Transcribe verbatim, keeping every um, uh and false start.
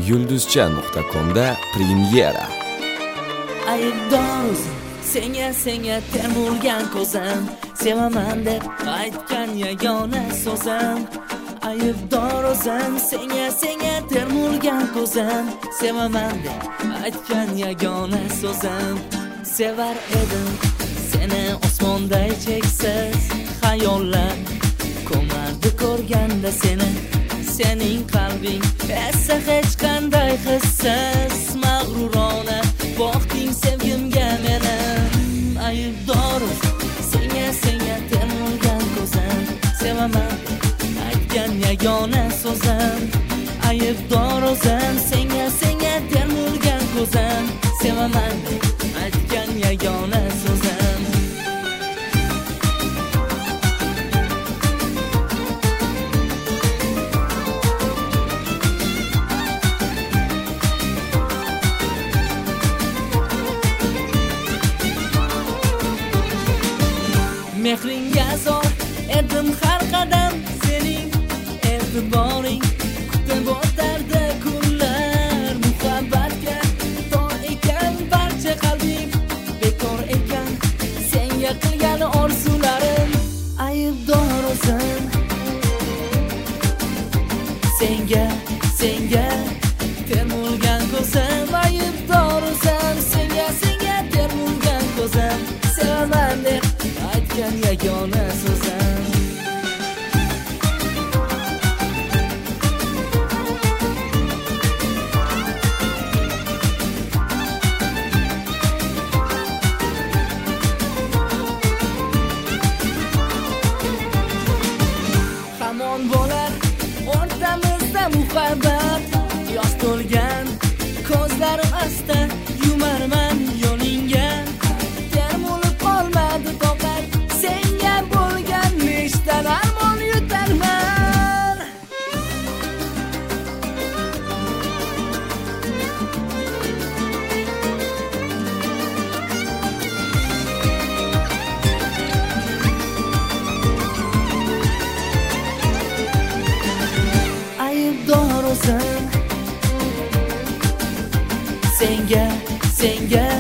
yulduzcha nuqta comda premyera. Aybdorsan senga senga termulgan ko'zim, sevaman deb aytgan yagona so'zim. Aybdorsan senga senga termulgan ko'zim, sevaman deb aytgan yagona so'zim. Sevar edim seni osmonday cheksiz xayollar, ko'mardi ko'rganda seni. Sening qalbing esa hech qanday hissiz, mag'rurona boqding sevgimga meni. Aybdorsan senga senga termulgan ko'zim, sevaman aytgan yagona so'zim. Aybdorsan senga senga termulgan ko'zim, sevaman aytgan yagona so'zim. Mehringga zor edim har qadam, sening e'tiboring kutib o'tardi kunlar. Muhabbatga tor ekan barcha qalbim, bekor ekan senga qilgan orzularim. Aybdorsan senga senga termulgan ko'zim. Aybdorsan senga senga termulgan ko'zim, sevaman deb aytgan yagona so'zim. Hamon bo'lar o'rtamizda muhabbat, yosh to'lgan ko'zlarim asta yumarman yo'lingga. Termulib qolmadi toqat, senga bo'lgan nechta armon yutarman. Aybdorsan senga senga